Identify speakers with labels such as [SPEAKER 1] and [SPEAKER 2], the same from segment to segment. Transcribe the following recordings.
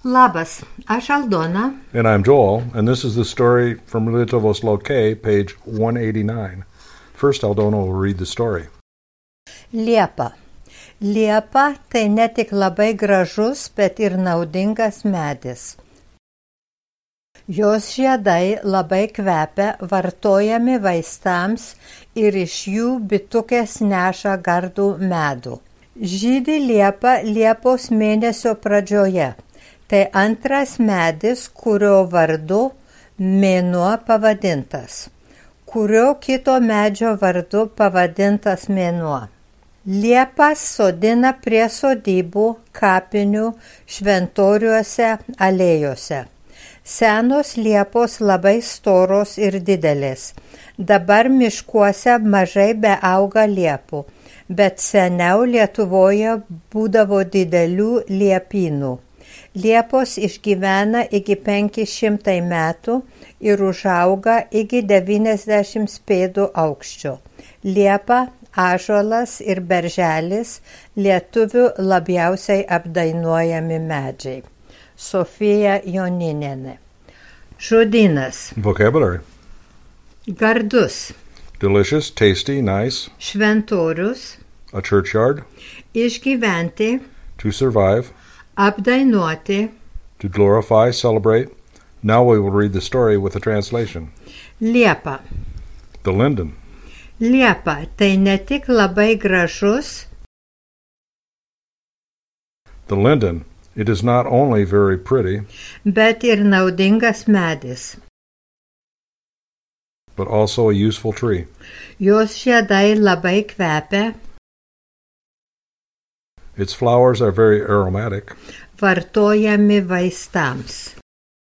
[SPEAKER 1] Labas, aš Aldona.
[SPEAKER 2] And I'm Joel, and this is the story from Lietuvos Laukai, page 189. First, Aldona will read the story.
[SPEAKER 1] Liepa. Liepa tai ne tik labai gražus, bet ir naudingas medis. Jos žiedai labai kvepia, vartojami vaistams ir iš jų bitukės neša gardų medų. Žydi liepa Liepos mėnesio pradžioje. Tai antras medis, kurio vardu mėnuo pavadintas. Kurio kito medžio vardu pavadintas mėnuo. Liepas sodina prie sodybų, kapinių, šventoriuose, alėjose. Senos liepos labai storos ir didelės. Dabar miškuose mažai beauga liepų, bet seniau Lietuvoje būdavo didelių liepynų. Liepos išgyvena iki 500 metų ir užauga iki 90 pėdų aukščio. Liepa, ąžuolas ir berželis lietuvių labiausiai apdainuojami medžiai. Sofija Joninenė. Žodynas.
[SPEAKER 2] Vocabulary.
[SPEAKER 1] Gardus.
[SPEAKER 2] Delicious, tasty, nice.
[SPEAKER 1] Šventorius.
[SPEAKER 2] A churchyard.
[SPEAKER 1] Išgyventi.
[SPEAKER 2] To survive.
[SPEAKER 1] Apdainuoti.
[SPEAKER 2] To glorify, celebrate. Now we will read the story with a translation.
[SPEAKER 1] Liepa.
[SPEAKER 2] The linden.
[SPEAKER 1] Liepa tai ne tik labai gražus.
[SPEAKER 2] The linden. It is not only very pretty,
[SPEAKER 1] Bet ir naudingas medis.
[SPEAKER 2] but also a useful tree.
[SPEAKER 1] Jos žiedai labai kvepia.
[SPEAKER 2] Its flowers are very aromatic,
[SPEAKER 1] Vartojami vaistams.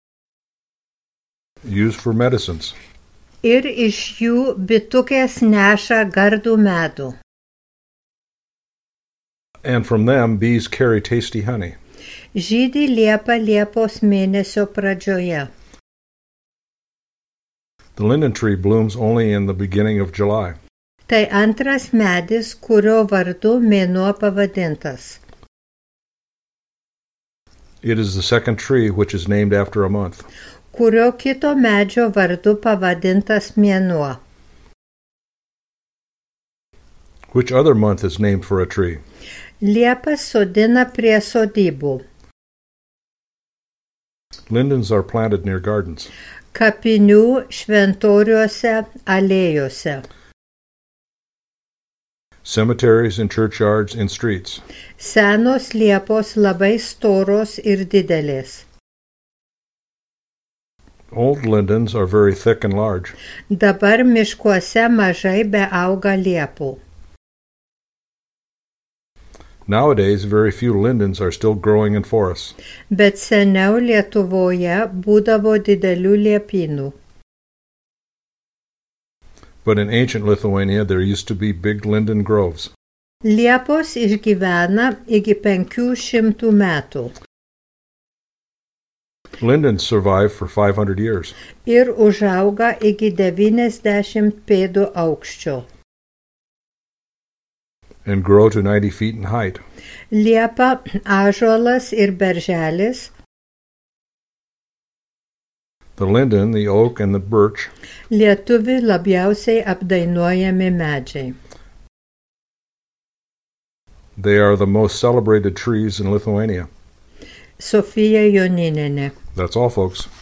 [SPEAKER 2] used for medicines.
[SPEAKER 1] Ir iš jų bitukės neša gardų medų.
[SPEAKER 2] And from them bees carry tasty honey.
[SPEAKER 1] Žydi liepa Liepos mėnesio pradžioje.
[SPEAKER 2] The linden tree blooms only in the beginning of July.
[SPEAKER 1] Tai antras medis, kurio vardu mėnuo pavadintas.
[SPEAKER 2] It is the second tree which is named after a month.
[SPEAKER 1] Kurio kito medžio vardu pavadintas mėnuo.
[SPEAKER 2] Which other month is named for a tree?
[SPEAKER 1] Liepas sodina prie sodybų.
[SPEAKER 2] Lindens are planted near gardens.
[SPEAKER 1] Kapinių, šventoriuose, alėjose.
[SPEAKER 2] Cemeteries and churchyards and streets.
[SPEAKER 1] Senos liepos labai storos ir didelės.
[SPEAKER 2] Old lindens are very thick and large.
[SPEAKER 1] Dabar miškuose mažai beauga liepų.
[SPEAKER 2] Nowadays, very few lindens are still growing in forests.
[SPEAKER 1] Bet seniau Lietuvoje būdavo didelių liepynų.
[SPEAKER 2] But in ancient Lithuania, there used to be big linden groves.
[SPEAKER 1] Liepos išgyvena iki 500 metų.
[SPEAKER 2] Lindens survive for 500 years.
[SPEAKER 1] Ir užauga iki 90 pėdų aukščio.
[SPEAKER 2] And grow to 90 feet in height.
[SPEAKER 1] Liepa, ąžuolas ir berželis.
[SPEAKER 2] The linden, the oak, and the birch
[SPEAKER 1] Lietuvių labiausiai apdainuojami medžiai.
[SPEAKER 2] they are the most celebrated trees in Lithuania.
[SPEAKER 1] Sofija Joninenė.
[SPEAKER 2] That's all, folks.